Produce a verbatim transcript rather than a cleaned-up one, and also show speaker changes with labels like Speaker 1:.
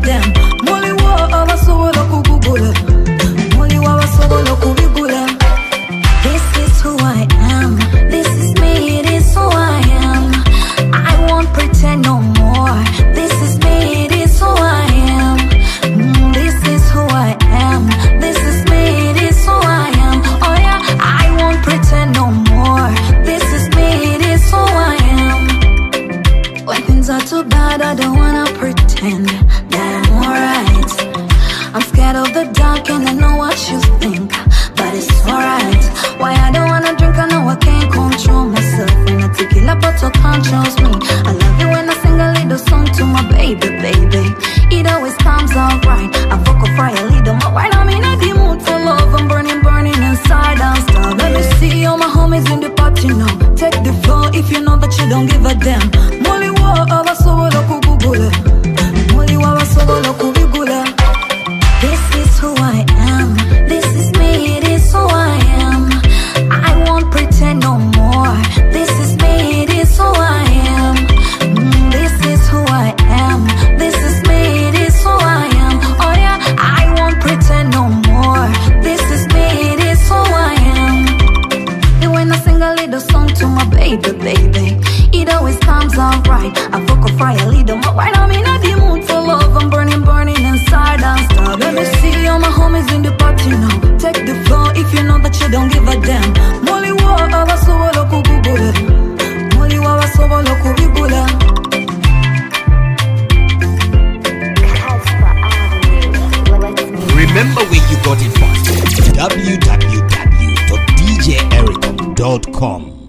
Speaker 1: them. Molly wa abasobola kugugula. Molly wa abasobola kubigula. This is who I am. This is me, it is who I am. I won't pretend no more. This is me, it is who I am. Mm, this is who I am. This is me, it is who I am. Oh yeah, I won't pretend no more. This is me, it is who I am. When things are too bad, I don't wanna pretend that I'm alright. I'm scared of the dark and I know what you think, but it's alright. Why I don't wanna drink, I know I can't control myself. When I take it up, but controls me. I love it when I sing a little song to my baby, baby. It always comes out right. I vocal fry a little more right. I'm in a deep mood for love. I'm burning, burning inside and start. Let me see all my homies in the party now. Take the floor if you know that you don't give a damn. Molly wa abasobola kugugula. Molly wa abasobola kubigula. This is who I am. This is me, it is who I am. I won't pretend no more. This is me, it is who I am. Mm, this is who I am. This is me, it is who I am. Oh yeah, I won't pretend no more. This is me, it is who I am. And when I sing a little song to my baby, baby, it always comes out right. I vocal fry a little more right. I'm in a deep mood for love. I'm burning, burning inside and start. Let me see all my homies in the party now. Take the floor if you know that you don't give a damn. Molly wa abasobola kugugula. Molly wa abasobola kubigula.
Speaker 2: Remember where you got it from. w w w dot d j eric dot com